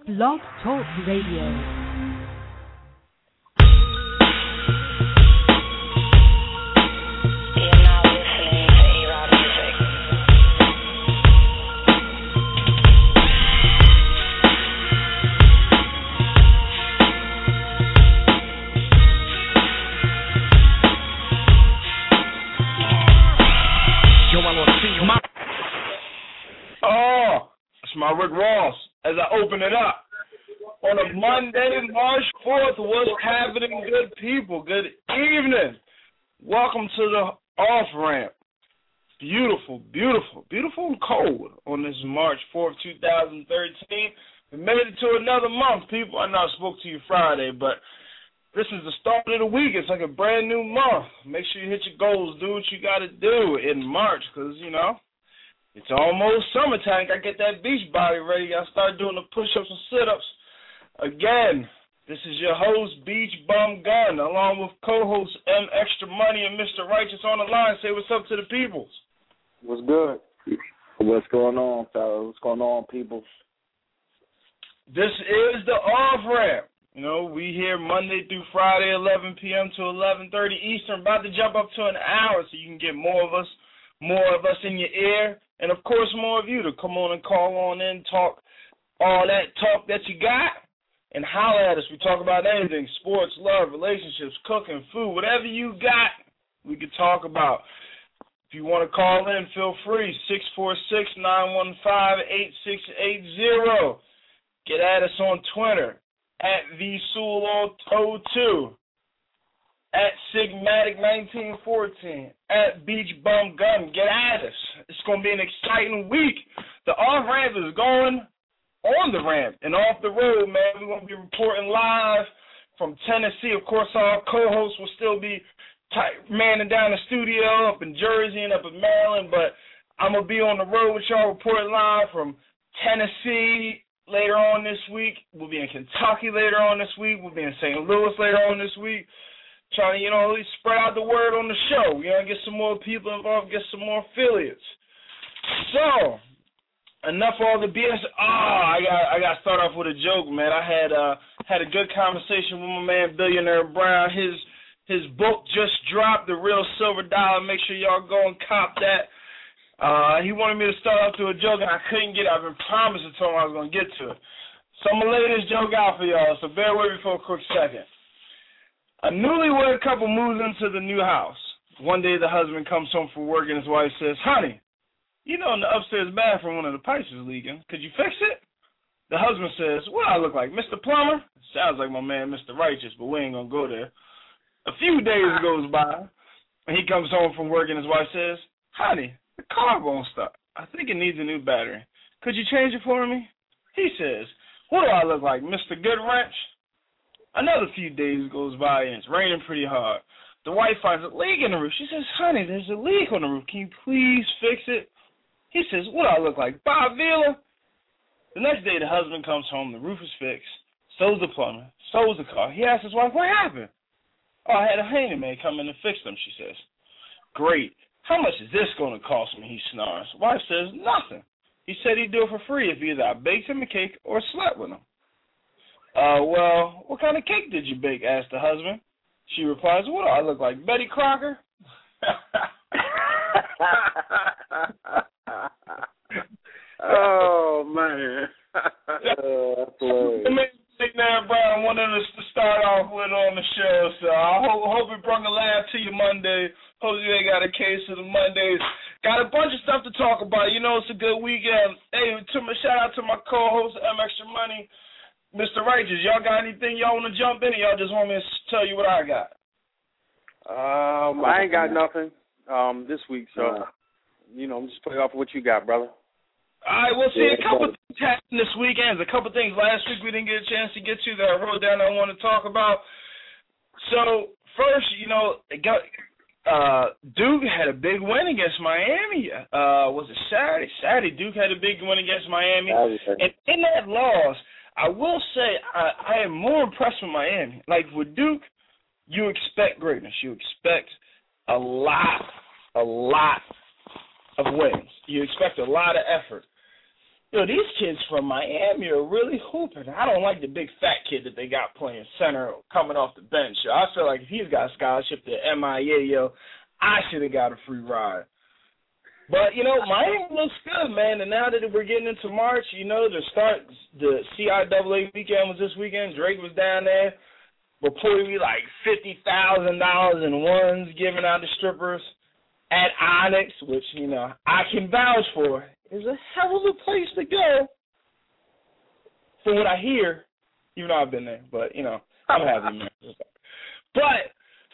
Blog Talk Radio. My Rick Ross, as I open it up. On a Monday, March 4th, what's happening, good people? Good evening. Welcome to the off-ramp. Beautiful, beautiful, beautiful and cold on this March 4th, 2013. We made it to another month, people. I know I spoke to you Friday, but this is the start of the week. It's like a brand new month. Make sure you hit your goals. Do what you got to do in March because, you know, it's almost summertime. I get that beach body ready. I start doing the push-ups and sit-ups. Again, this is your host, Beach Bum Gun, along with co-host M Extra Money and Mr. Righteous on the line. Say what's up to the peoples. What's good? What's going on, fellas? What's going on, people? This is the off-ramp. You know, we here Monday through Friday, 11 p.m. to 11:30 Eastern. About to jump up to an hour so you can get more of us in your ear. And, of course, more of you to come on and call on in, talk all that talk that you got, and holler at us. We talk about anything, sports, love, relationships, cooking, food, whatever you got, we can talk about. If you want to call in, feel free, 646-915-8680. Get at us on Twitter, at VSewell02. At Sigmatic1914, at Beach Bum Gun. Get at us. It's going to be an exciting week. The off-ramp is going on the ramp and off the road, man. We're going to be reporting live from Tennessee. Of course, our co-hosts will still be manning down the studio up in Jersey and up in Maryland, but I'm going to be on the road with y'all reporting live from Tennessee later on this week. We'll be in Kentucky later on this week. We'll be in St. Louis later on this week. Trying to, you know, spread out the word on the show. You know, get some more people involved, get some more affiliates. So, enough of all the BS. I got to start off with a joke, man. I had a good conversation with my man Billionaire Brown. His book just dropped, The Real Silver Dollar. Make sure y'all go and cop that. He wanted me to start off to a joke, and I couldn't get it. I've been promising to him I was going to get to it. So I'm going to lay this joke out for y'all, so bear with me for a quick second. A newlywed couple moves into the new house. One day the husband comes home from work and his wife says, "Honey, you know in the upstairs bathroom one of the pipes is leaking. Could you fix it?" The husband says, "What do I look like, Mr. Plumber?" Sounds like my man Mr. Righteous, but we ain't going to go there. A few days goes by and he comes home from work and his wife says, "Honey, the car won't start. I think it needs a new battery. Could you change it for me?" He says, "What do I look like, Mr. Goodwrench?" Another few days goes by and it's raining pretty hard. The wife finds a leak in the roof. She says, "Honey, there's a leak on the roof. Can you please fix it?" He says, "What do I look like, Bob Vila?" The next day the husband comes home. The roof is fixed. So's the plumber. So's the car. He asks his wife, "What happened?" "Oh, I had a handyman come in and fix them," she says. "Great. How much is this going to cost me?" he snarls. Wife says, "Nothing. He said he'd do it for free if either I baked him a cake or slept with him." "Well, what kind of cake did you bake?" asked the husband. She replies, "What do I look like, Betty Crocker?" Oh, man. That's hilarious. Now, Brown wanted us to start off with on the show, so I hope it brought a laugh to you Monday. Hope you ain't got a case of the Mondays. Got a bunch of stuff to talk about. You know, it's a good weekend. Hey, shout out to my co-host, M Extra Money, Mr. Righteous. Y'all got anything y'all want to jump in, or y'all just want me to tell you what I got? I ain't got nothing this week, so, you know, I'm just playing off of what you got, brother. All right, we'll see. A couple things happened this weekend. A couple things last week we didn't get a chance to get to that I wrote down I want to talk about. So, first, you know, Duke had a big win against Miami. Was it Saturday? Saturday, Duke had a big win against Miami. And in that loss, I will say I am more impressed with Miami. Like, with Duke, you expect greatness. You expect a lot of wins. You expect a lot of effort. yo, these kids from Miami are really hooping. I don't like the big fat kid that they got playing center coming off the bench. Yo, I feel like if he's got a scholarship to MIA, yo, I should have got a free ride. But, Miami looks good, man. And now that we're getting into March, the CIAA weekend was this weekend. Drake was down there. Reportedly like $50,000 in ones given out to strippers at Onyx, which, I can vouch for. Is a hell of a place to go. From what I hear, even though I've been there. But, I'm happy, man. But,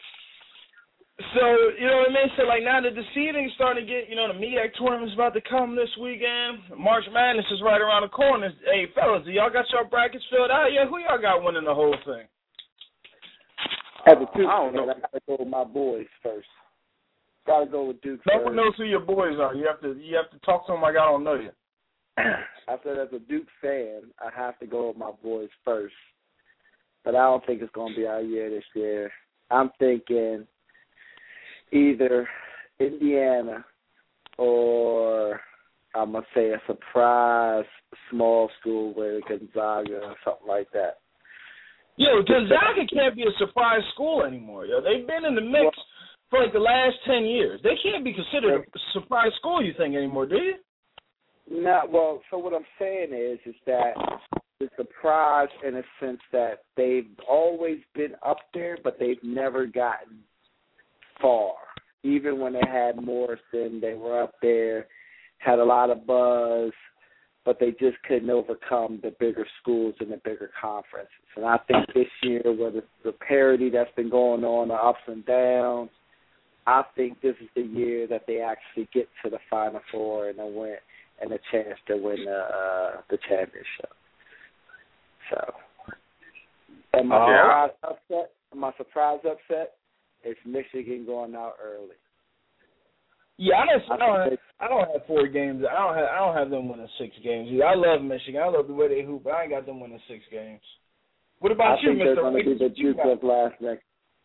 so, what I mean? So, like, now that the seeding's starting to get, the MEAC tournament's about to come this weekend. March Madness is right around the corner. Hey, fellas, do y'all got your brackets filled out yet? Who y'all got winning the whole thing? As a Duke, I don't know. I got to go with my boys first. Got to go with Duke No first. one knows who your boys are. You have to talk to them like I don't know you. I said as a Duke fan, I have to go with my boys first. But I don't think it's going to be our year this year. I'm thinking either Indiana or I'm going to say a surprise small school with Gonzaga or something like that. Yo, Gonzaga can't be a surprise school anymore. Yo, they've been in the mix for like the last 10 years. They can't be considered a surprise school, you think, anymore, do you? No, well, so what I'm saying is that the surprise in a sense that they've always been up there, but they've never gotten far. Even when they had Morrison, they were up there, had a lot of buzz, but they just couldn't overcome the bigger schools and the bigger conferences. And I think this year, with the parity that's been going on, the ups and downs, I think this is the year that they actually get to the Final Four and win, and a chance to win the championship. So, and my surprise upset is Michigan going out early. Yeah, I don't have 4 games. I don't have them winning 6 games. I love Michigan. I love the way they hoop, but I ain't got them winning 6 games. What about you, Mr. I think they're going to be the Duke of last next.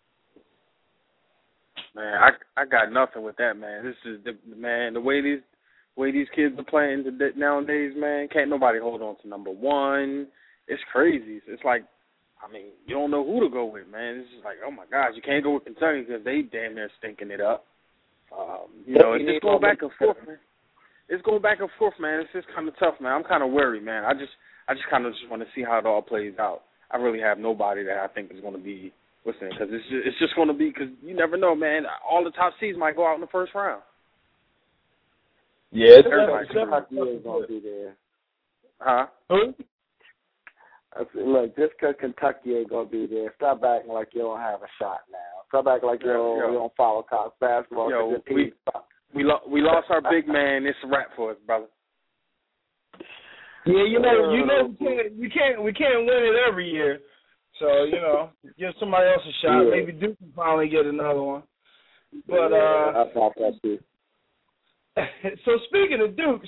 Man, I got nothing with that, man. This is the way these kids are playing nowadays, man. Can't nobody hold on to number one. It's crazy. It's like, I mean, you don't know who to go with, man. It's just like, oh my gosh, you can't go with Kentucky because they damn near stinking it up. It's just going back and forth, man. It's going back and forth, man. It's just kind of tough, man. I'm kind of worried, man. I just kind of just want to see how it all plays out. I really have nobody that I think is going to be listening because it's just going to be because you never know, man. All the top seeds might go out in the first round. Yeah, Kentucky is going to be there. Huh? Who? Look, just because Kentucky ain't going to be there, stop acting like you don't have a shot now. Stop acting like you don't follow college basketball. Yo, we lost our big man. It's a wrap for us, brother. Yeah, we can't win it every year. So, give somebody else a shot. Yeah. Maybe Duke can finally get another one. But I thought that too. So speaking of Duke,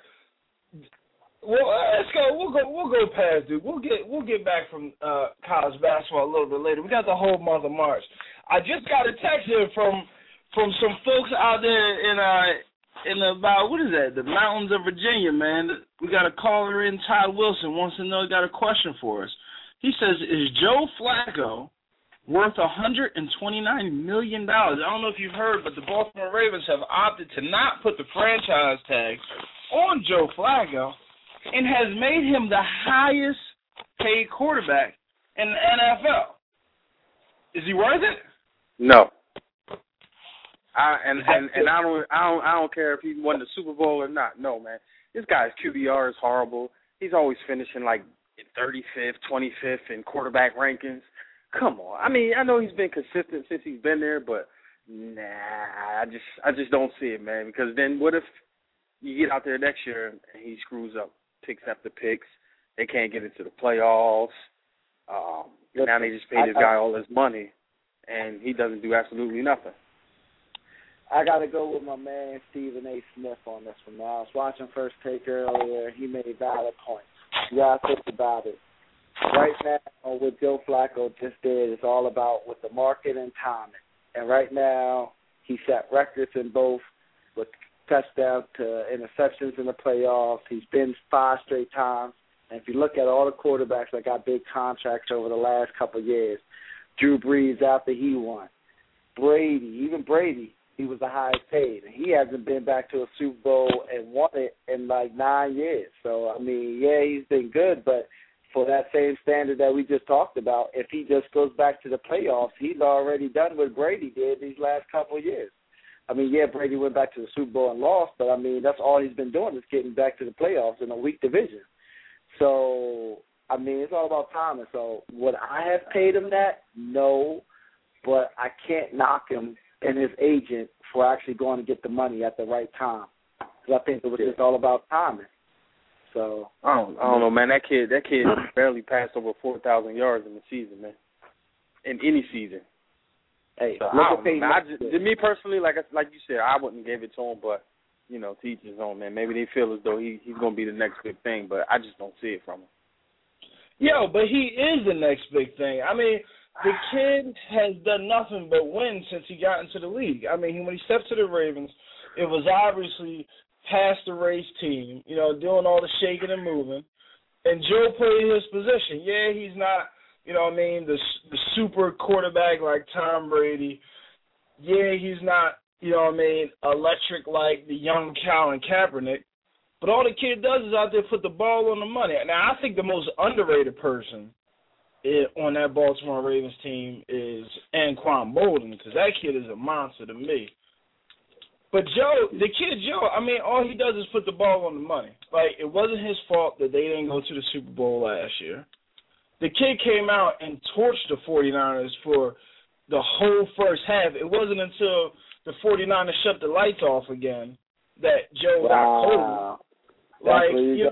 let's go. We'll go past Duke. We'll get back from college basketball a little bit later. We got the whole month of March. I just got a text here from some folks out there in about, what is that, the mountains of Virginia, man. We got a caller in, Todd Wilson, wants to know, got a question for us. He says, is Joe Flacco worth $129 million? I don't know if you've heard, but the Baltimore Ravens have opted to not put the franchise tag on Joe Flacco and has made him the highest paid quarterback in the NFL. Is he worth it? No. I don't care if he won the Super Bowl or not. No, man. This guy's QBR is horrible. He's always finishing like 35th, 25th in quarterback rankings. Come on. I mean, I know he's been consistent since he's been there, but I just don't see it, man. Because then what if you get out there next year and he screws up, picks after picks, they can't get into the playoffs. Now they just paid this guy all his money, and he doesn't do absolutely nothing. I got to go with my man Stephen A. Smith on this one. Now, I was watching First Take earlier. He made valid points. You got to think about it. Right now, what Joe Flacco just did is all about with the market and timing. And right now, he set records in both with touchdowns to interceptions in the playoffs. He's been 5 straight times. And if you look at all the quarterbacks that got big contracts over the last couple of years, Drew Brees after he won, even Brady, he was the highest paid. And he hasn't been back to a Super Bowl and won it in like 9 years. So, I mean, yeah, he's been good, but for that same standard that we just talked about, if he just goes back to the playoffs, he's already done what Brady did these last couple of years. I mean, yeah, Brady went back to the Super Bowl and lost, but, I mean, that's all he's been doing is getting back to the playoffs in a weak division. So, I mean, it's all about timing. So would I have paid him that? No, but I can't knock him and his agent for actually going to get the money at the right time. Because I think it was just all about timing. So I don't know, man. That kid barely passed over 4,000 yards in the season, man. In any season. Hey, so to me personally, like you said, I wouldn't give it to him, but you know, to each his own, man. Maybe they feel as though he's going to be the next big thing, but I just don't see it from him. Yo, but he is the next big thing. I mean, the kid has done nothing but win since he got into the league. I mean, when he stepped to the Ravens, it was obviously past the race team, you know, doing all the shaking and moving. And Joe played his position. Yeah, he's not, you know what I mean, the super quarterback like Tom Brady. Yeah, he's not, you know what I mean, electric like the young Colin Kaepernick. But all the kid does is out there put the ball on the money. Now, I think the most underrated person on that Baltimore Ravens team is Anquan Boldin, because that kid is a monster to me. But the kid Joe, I mean, all he does is put the ball on the money. Like, it wasn't his fault that they didn't go to the Super Bowl last year. The kid came out and torched the 49ers for the whole first half. It wasn't until the 49ers shut the lights off again that Joe got cold. Like, you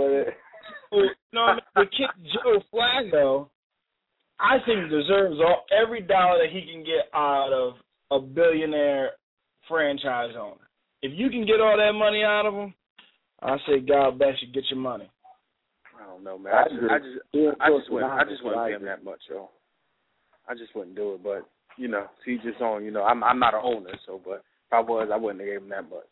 know, the kid Joe Flacco, I think deserves every dollar that he can get out of a billionaire franchise owner. If you can get all that money out of him, I say God bless you, get your money. I don't know, man. I just wouldn't pay him that much, yo. I just wouldn't do it, but you know, see just on. You know, I'm not an owner, so but if I was, I wouldn't have gave him that much.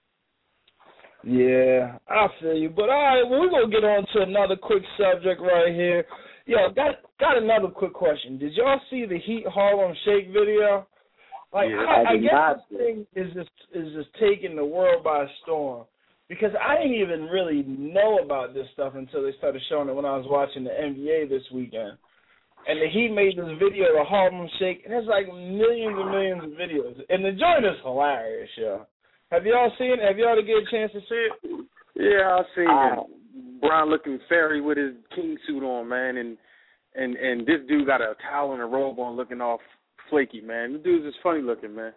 Yeah, I feel you. But all right, well, we're gonna get on to another quick subject right here. Yo, got another quick question. Did y'all see the Heat Harlem Shake video? Like, yeah, I guess this thing is just taking the world by storm, because I didn't even really know about this stuff until they started showing it when I was watching the NBA this weekend. And the Heat made this video, the Harlem Shake, and there's like millions and millions of videos. And the joint is hilarious, yo. Have y'all seen it? Have y'all get a chance to see it? Yeah, I've seen it. Brown looking fairy with his king suit on, man, and this dude got a towel and a robe on looking all flaky, man. This dude's just funny looking, man.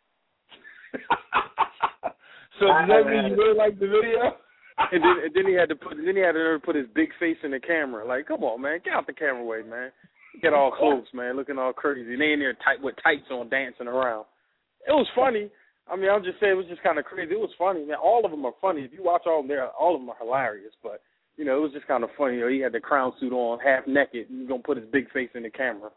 So does that mean you really like the video? and then he had to put his big face in the camera. Like, come on, man, get out the camera way, man. Get all close, man, looking all crazy. And they in there with tights on, dancing around. It was funny. I mean, I'll just say it was just kind of crazy. It was funny, man. All of them are funny. If you watch all of them, all of them are hilarious. But, you know, it was just kind of funny. You know, he had the crown suit on, half naked, and he's going to put his big face in the camera.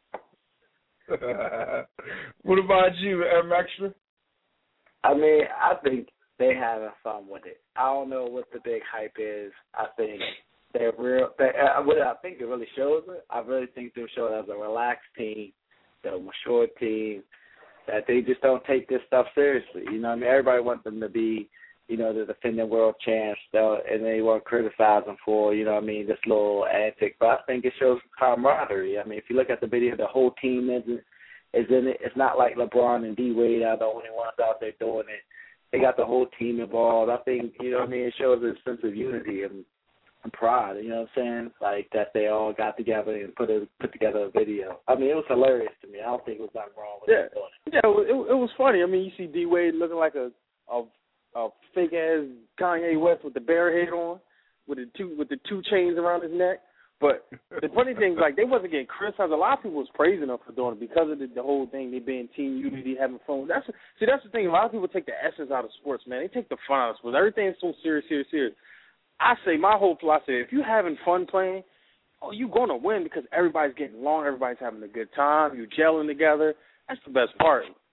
What about you, Extra? I mean, I think they having fun with it. I don't know what the big hype is. I think they're real. What I think it really shows it, I really think they'll show it as a relaxed team, a mature team, that they just don't take this stuff seriously. You know what I mean? Everybody wants them to be, you know, the defending world champs, and they want to criticize them for, you know what I mean, this little antic. But I think it shows camaraderie. I mean, if you look at the video, the whole team is in it. It's not like LeBron and D-Wade are the only ones out there doing it. They got the whole team involved. I think, you know what I mean, it shows a sense of unity and pride, you know what I'm saying? Like that they all got together and put together a video. I mean, it was hilarious to me. I don't think it was nothing wrong with it. Yeah, it was funny. I mean, you see D-Wade looking like a fake ass Kanye West with the bear head on, with the two chains around his neck. But the funny thing is, like, they wasn't getting criticized. A lot of people was praising them for doing it because of the whole thing. They being team unity, having fun. That's the thing. A lot of people take the essence out of sports, man. They take the fun out of sports. Everything is so serious. I say my whole philosophy: if you're having fun playing, you're gonna win because everybody's getting along, everybody's having a good time, you're gelling together. That's the best part.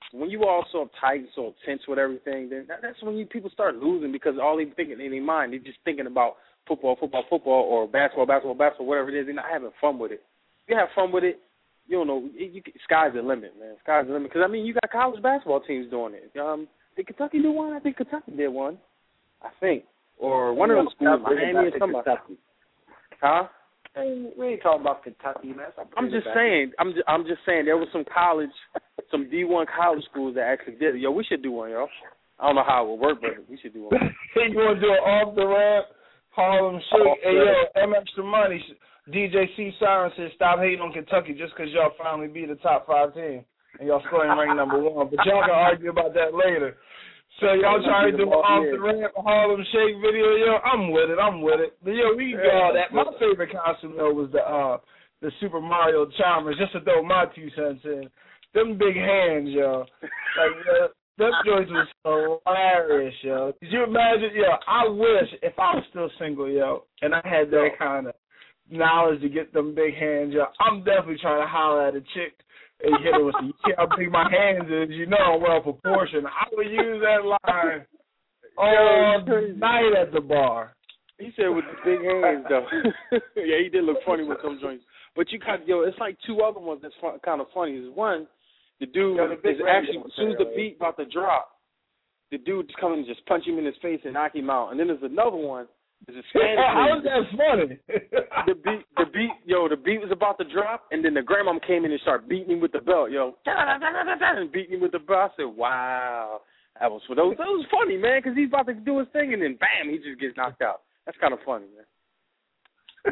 when you all so uptight and so tense with everything, then that's when people start losing because all they thinking in their mind, they're just thinking about football, or basketball, whatever it is. They're not having fun with it. If you have fun with it, you don't know. Sky's the limit, man. Sky's the limit. Because, I mean, you got college basketball teams doing it. Did Kentucky do one? I think Kentucky did one. I think. Or one of those schools, Miami or somebody. Huh? We ain't talking about Kentucky, man. I'm just saying there was some D1 college schools that actually did it. Yo, we should do one, yo. I don't know how it would work, but we should do one. You want to do an off the ramp Harlem Shake? Hey, yo, M Extra Money. DJ C Siren says stop hating on Kentucky just because y'all finally beat the top 5 team and y'all still ain't ranked number 1. But y'all can argue about that later. So y'all trying to do an off the ramp Harlem Shake video? Yo, I'm with it. But yo, we can do all that. My favorite costume though was the Super Mario Chalmers. Just to throw my 2 cents in. Them big hands, yo. Like them joints was hilarious, yo. Did you imagine, yo? I wish if I was still single, yo, and I had that kind of knowledge to get them big hands, yo, I'm definitely trying to holler at a chick and hit her with you see how big my hands is, you know I'm well proportioned. I would use that line all night at the bar. He said with the big hands, though. Yeah, he did look funny with them joints. But you got, it's like 2 other ones that's kind of funny. Is one, the dude is actually, as soon as the beat about to drop, the dude just come and just punch him in his face and knock him out. And then there's another one. It's a Spanish how is that funny? The beat was about to drop, and then the grandmom came in and started beating him with the belt, yo. And beating him with the belt. I said, wow. That was funny, man, because he's about to do his thing, and then bam, he just gets knocked out. That's kind of funny, man.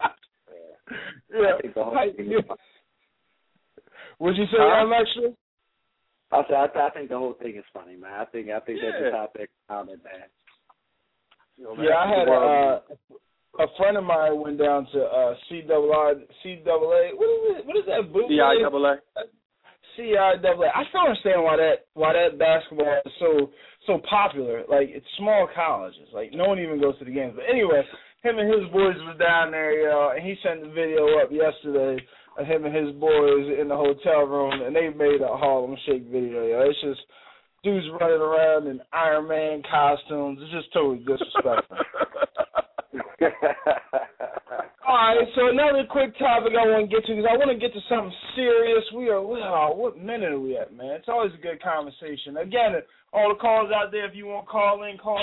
Yeah. Would you say I'm extra? I think the whole thing is funny, man. I think that's the topic comment, man. Yeah, I had a friend of mine went down to CAA. What is that boot? CIAA. CIAA. I still understand why that basketball is so popular. Like, it's small colleges. Like, no one even goes to the games. But anyway, him and his boys was down there, yo, and he sent the video up yesterday of him and his boys in the hotel room, and they made a Harlem Shake video, yo. It's just dudes running around in Iron Man costumes. It's just totally disrespectful. All right, so another quick topic I want to get to, because I want to get to something serious. What minute are we at, man? It's always a good conversation. Again, all the callers out there, if you want to call in, call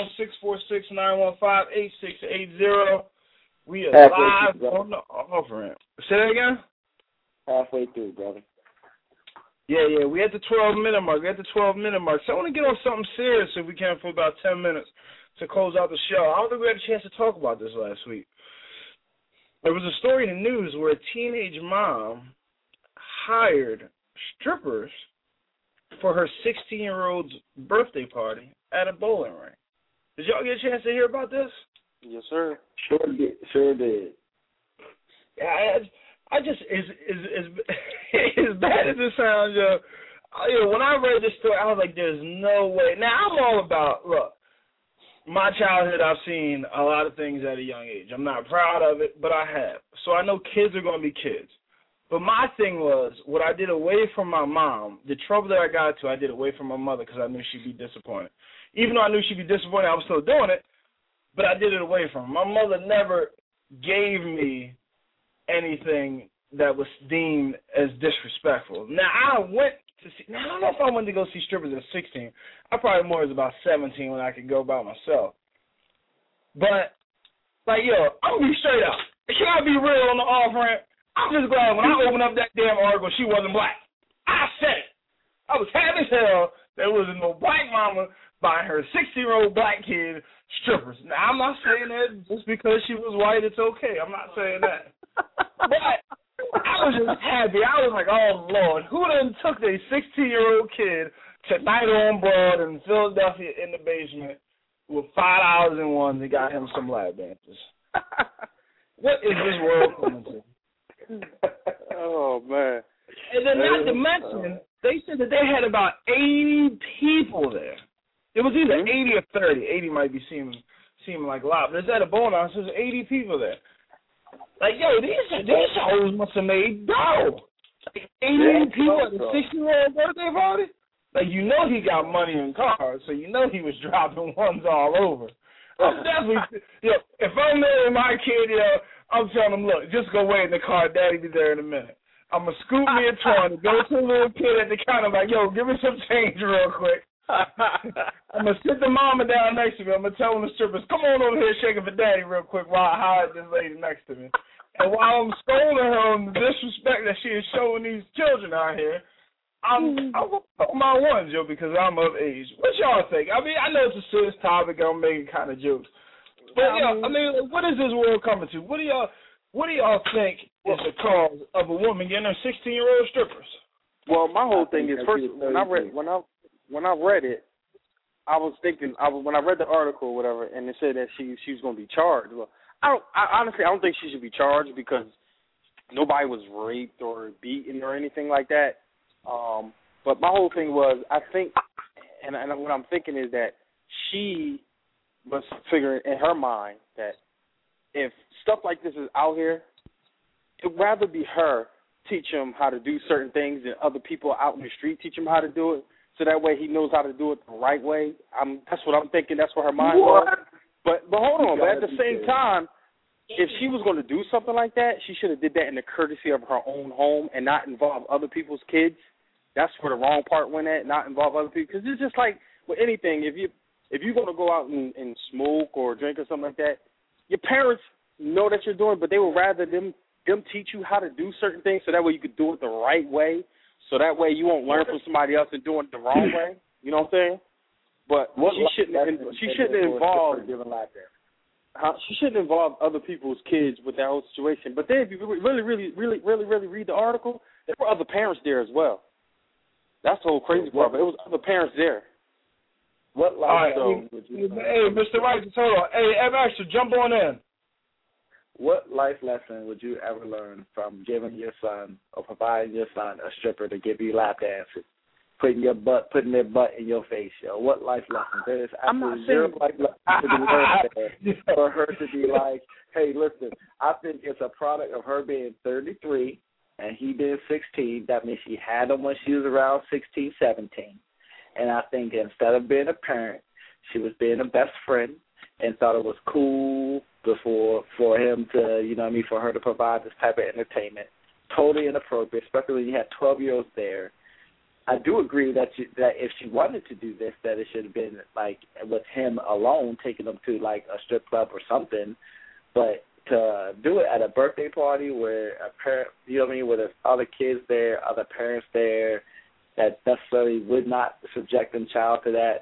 646-915-8680. We are live on the off-ramp. Say that again? Halfway through, brother. Yeah, we at the 12-minute mark. So I want to get on something serious if we can for about 10 minutes to close out the show. I don't think we had a chance to talk about this last week. There was a story in the news where a teenage mom hired strippers for her 16-year-old's birthday party at a bowling rink. Did y'all get a chance to hear about this? Yes, sir. Sure did. Yeah, I just as bad as it sounds, when I read this story, I was like, "There's no way." Now I'm all about my childhood. I've seen a lot of things at a young age. I'm not proud of it, but I have. So I know kids are going to be kids. But my thing was, what I did away from my mom, the trouble that I got into, I did away from my mother because I knew she'd be disappointed. Even though I knew she'd be disappointed, I was still doing it, but I did it away from her. My mother never gave me anything that was deemed as disrespectful. Now, I don't know if I wanted to go see strippers at 16. I probably more was about 17 when I could go by myself. But, I'm going to be straight up. Can I be real on the off-ramp? I'm just glad when I opened up that damn article, she wasn't black. I said it. I was happy as hell there wasn't no black mama buying her 16-year-old black kid strippers. Now, I'm not saying that just because she was white, it's okay. I'm not saying that. But I was just happy. I was like, oh, Lord, who done took their 16-year-old kid to Night on Broad in Philadelphia in the basement with $5 in one and got him some lap dances? What is this world coming to? Oh, man. And then not to mention, they said that they had about 80 people there. It was either 80 or 30. 80 might be seeming like a lot, but it's at a bowling alley, so there's 80 people there. Like, yo, these hoes must have made dough. Like 80 people at a 16-year-old birthday party? Like, you know he got money in cars, so you know he was dropping ones all over. I'm definitely, if I'm there with my kid, I'm telling him, look, just go wait in the car. Daddy be there in a minute. I'm going to scoop me a 20, go to the little kid at the counter, like, yo, give me some change real quick. I'm going to sit the mama down next to me. I'm going to tell the strippers, come on over here shaking for daddy real quick while I hide this lady next to me. And while I'm scolding her on the disrespect that she is showing these children out here, I'm on my ones, because I'm of age. What y'all think? I mean, I know it's a serious topic. I'm making kind of jokes. But, what is this world coming to? What do y'all think is the cause of a woman getting her 16-year-old strippers? Well, my whole thing is, first, when I read it, I was thinking, when I read the article or whatever, and it said that she was going to be charged. Well, honestly, I don't think she should be charged because nobody was raped or beaten or anything like that. But my whole thing was, I think, and what I'm thinking is that she was figuring in her mind that if stuff like this is out here, it'd rather be her teach him how to do certain things than other people out in the street teach him how to do it, so that way he knows how to do it the right way. That's what I'm thinking. That's what her mind was. But hold on. But at the same time, if she was going to do something like that, she should have did that in the courtesy of her own home and not involve other people's kids. That's where the wrong part went at, not involve other people. Because it's just like with anything, if you're going to go out and smoke or drink or something like that, your parents know that you're doing, but they would rather them teach you how to do certain things so that way you could do it the right way, so that way you won't learn from somebody else and doing it the wrong way. You know what I'm saying? But she shouldn't involve other people's kids with that whole situation. But then if you really read the article, there were other parents there as well. That's the whole crazy part, but it was other parents there. What life lesson would you Hey, Mr. Righteous, hold on. Hey, Extra, jump on in. What life lesson would you ever learn from giving your son or providing your son a stripper to give you lap dances, putting their butt in your face, yo? What life lesson? There is absolutely zero life lesson to be learned there for her to be like, hey, listen, I think it's a product of her being 33 and he being 16. That means she had him when she was around 16, 17. And I think instead of being a parent, she was being a best friend and thought it was cool for him to, for her to provide this type of entertainment. Totally inappropriate, especially when you had 12-year-olds there. I do agree that if she wanted to do this, that it should have been like with him alone, taking him to like a strip club or something. But to do it at a birthday party where a parent, where there's other kids there, other parents there, that necessarily would not subject them child to that,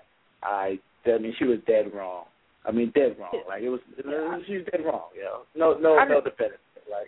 she was dead wrong. Dead wrong. Like she was dead wrong. No defense. Like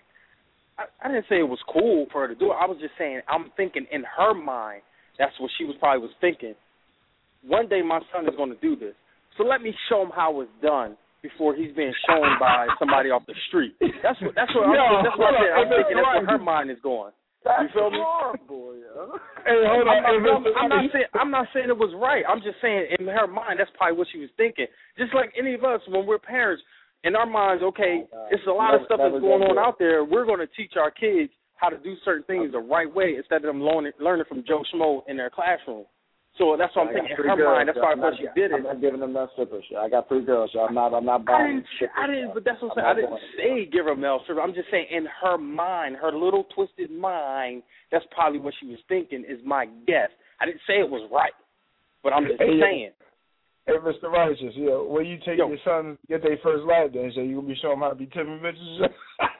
I didn't say it was cool for her to do it. I was just saying I'm thinking in her mind that's what she probably was thinking. One day my son is going to do this, so let me show him how it's done before he's being shown by somebody off the street. That's what I'm thinking. That's where her mind is going. You feel me? Horrible, yo. Hey, hold on. I'm not saying it was right. I'm just saying in her mind that's probably what she was thinking. Just like any of us when we're parents, in our minds, okay, it's a lot of stuff that's going on out there. We're going to teach our kids how to do certain things the right way instead of them learning from Joe Schmo in their classroom. So that's what I'm thinking. In her mind, that's probably why she did it. I'm not giving them that stripper shit. I got 3 girls, so I'm not buying I didn't, but that's what I'm saying. I didn't say give her male stripper. I'm just saying in her mind, her little twisted mind, that's probably what she was thinking is my guess. I didn't say it was right, but I'm just saying. Hey, Mr. Righteous, when you take your son to get their first lap dance, you going to be showing them how to be tipping bitches?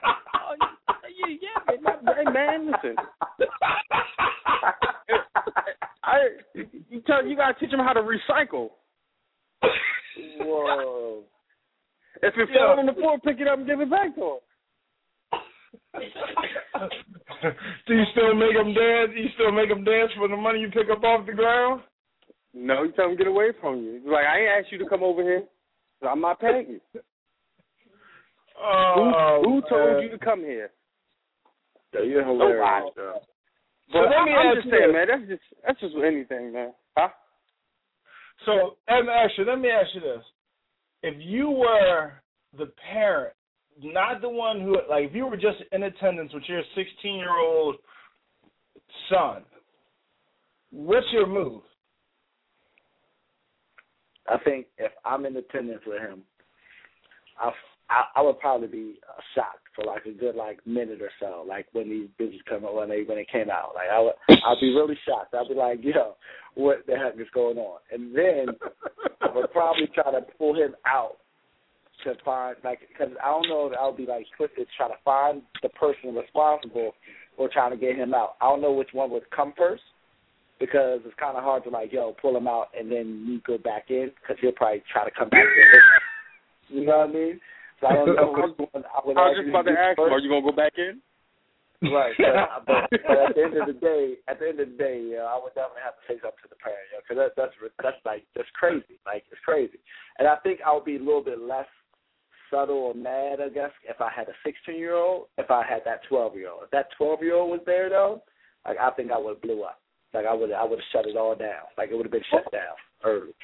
Hey, man, listen. You got to teach them how to recycle. Whoa. If it falls on the floor, pick it up and give it back to them. Do you still make them dance? You still make them dance for the money you pick up off the ground? No, you tell them to get away from you. Like, I ain't asked you to come over here, so I'm not paying you. Who told you to come here? Yeah, you're hilarious, though. But I'm just saying, man, that's just anything, man. Huh? So, let me ask you this. If you were the parent, not the one who, like, if you were just in attendance with your 16-year-old son, what's your move? I think if I'm in attendance with him, I would probably be shocked for like a good minute or so, like when these bitches come out when they came out. Like I'd be really shocked. I'd be like, yo, what the heck is going on? And then I would probably try to pull him out to find because I don't know if I would be twisted trying to find the person responsible or trying to get him out. I don't know which one would come first because it's kind of hard to pull him out and then you go back in because he'll probably try to come back in. You know what I mean? So I don't know which one I would. I was just about to ask you, are you gonna go back in? Right, but at the end of the day, I would definitely have to say something to the parent, because that's crazy, it's crazy. And I think I would be a little bit less subtle or mad, I guess, if I had a 16-year-old, if I had that 12-year-old. If that 12-year-old was there though, I think I would have blew up. I would have shut it all down. It would have been shut down early.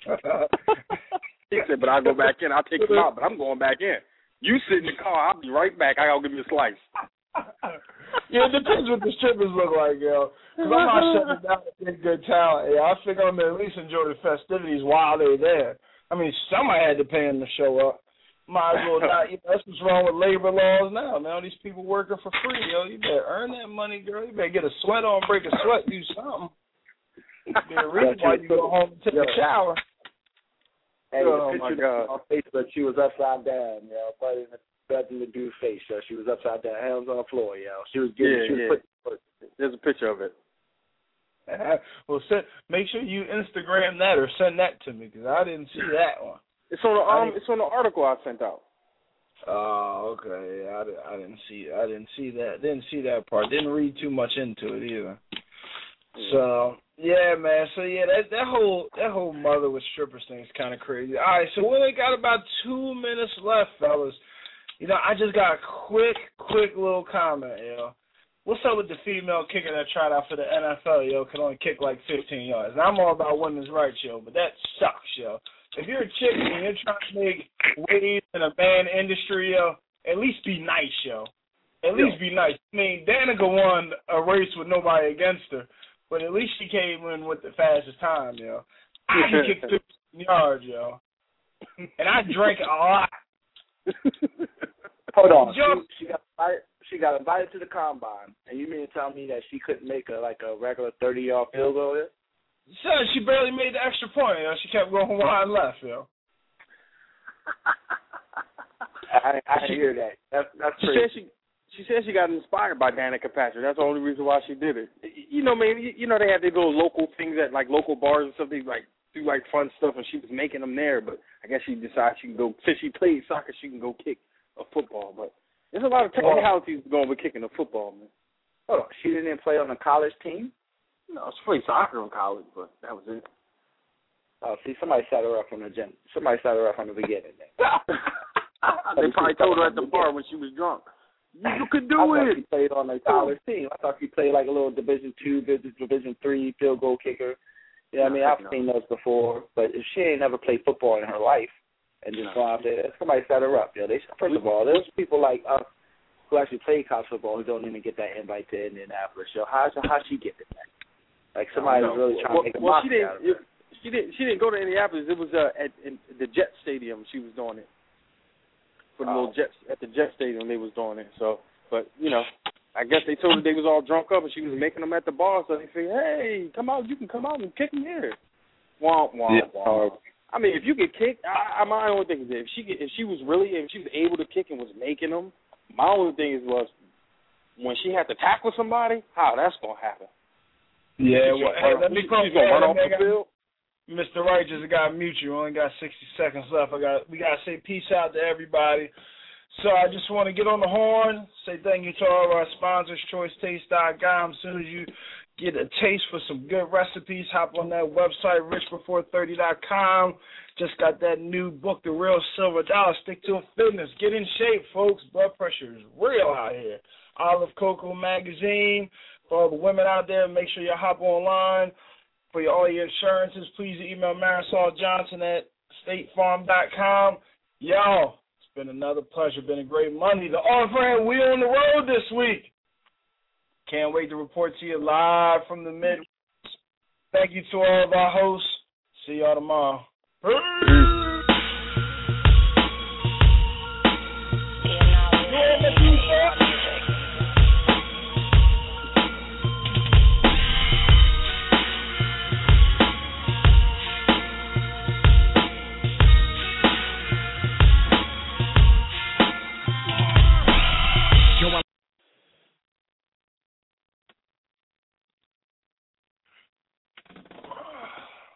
He said, but I'll go back in. I'll take him out, but I'm going back in. You sit in the car. I'll be right back. I got to give you a slice. Yeah, it depends what the strippers look like, yo. Because I'm not shutting down to get good talent. Yeah, I figure I'm going to at least enjoy the festivities while they're there. I mean, somebody had to pay them to show up. Might as well not. That's what's wrong with labor laws now. Now these people working for free, yo. You better earn that money, girl. You better get a sweat on, break a sweat, do something. There's a reason why you go home and take a shower. Hey, oh my God! On Facebook, she was upside down, right in the dude's face. So she was upside down, hands on the floor, She was getting. There's a picture of it. Well, make sure you Instagram that or send that to me because I didn't see that one. It's on the it's on the article I sent out. Oh, okay. Yeah, I didn't see that. Didn't see that part. Didn't read too much into it either. So yeah, man. So yeah, that whole mother with strippers thing is kind of crazy. All right, so we only got about 2 minutes left, fellas. I just got a quick little comment, What's up with the female kicker that tried out for the NFL, could only kick 15 yards? Now, I'm all about women's rights, but that sucks, If you're a chick and you're trying to make waves in a band industry, at least be nice, At least be nice. I mean, Danica won a race with nobody against her, but at least she came in with the fastest time, I can kick 15 yards, And I drank a lot. Hold on. She got invited to the combine, and you mean to tell me that she couldn't make a regular 30-yard field goal there? Son, she barely made the extra point. She kept going wide left, I hear that. That's crazy. She said she got inspired by Danica Patrick. That's the only reason why she did it. Man, they have their little local things at local bars and stuff. They do fun stuff, and she was making them there. But I guess she decided she can go. Since she played soccer, she can go kick a football. But there's a lot of technicalities going with kicking a football, man. Hold on, she didn't play on the college team? No, she played soccer in college, but that was it. Oh, see, somebody set her up from the gym. Somebody set her up from the beginning. They probably told her at the bar when she was drunk. You could do I it. thought she played on a college team. I thought she played a little Division II, Division III field goal kicker. I've seen those before. But if she ain't never played football in her life and just go out there, somebody set her up. First of all, there's people like us who actually play college football who don't even get that invite to Indianapolis. How'd she get it? Somebody was really trying to make a mockery out of her. She didn't go to Indianapolis. It was at the Jet Stadium. She was doing it. For the little Jets at the Jet Stadium, they was doing it. So, but I guess they told her they was all drunk up, and she was making them at the bar. So they said, "Hey, come out! You can come out and kick them here." Womp womp womp. I mean, if you get kicked, my only thing is if she was able to kick and was making them. My only thing was when she had to tackle somebody, how that's gonna happen. Yeah, let me come. She's gonna run off the field. Mr. Wright just got mute you. Only got 60 seconds left. We gotta say peace out to everybody. So I just want to get on the horn, say thank you to all of our sponsors, ChoiceTaste.com. As soon as you get a taste for some good recipes, hop on that website, richbefore30.com. Just got that new book, The Real Silver Dollar. Stick to fitness. Get in shape, folks. Blood pressure is real out here. Olive Cocoa Magazine. For all the women out there, make sure you hop online. For all your insurances, please email Marisol Johnson at statefarm.com. Y'all, it's been another pleasure. Been a great Monday. The off-ramp, we on the road this week. Can't wait to report to you live from the Midwest. Thank you to all of our hosts. See y'all tomorrow. Peace.